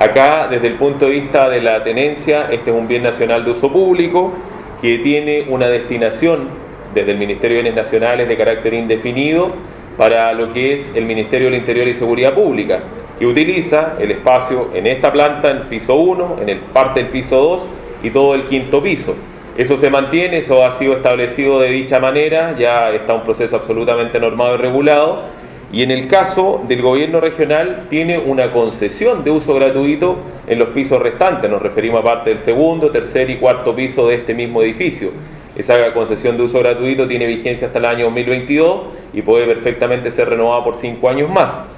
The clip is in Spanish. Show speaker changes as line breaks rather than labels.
Acá, desde el punto de vista de la tenencia, este es un bien nacional de uso público que tiene una destinación desde el Ministerio de Bienes Nacionales de carácter indefinido para lo que es el Ministerio del Interior y Seguridad Pública, que utiliza el espacio en esta planta, en el piso 1, en parte del piso 2 y todo el quinto piso. Eso se mantiene, eso ha sido establecido de dicha manera, ya está un proceso absolutamente normado y regulado, y en el caso del gobierno regional tiene una concesión de uso gratuito en los pisos restantes, nos referimos a parte del segundo, tercer y cuarto piso de este mismo edificio. Esa concesión de uso gratuito tiene vigencia hasta el año 2022 y puede perfectamente ser renovada por 5 años más.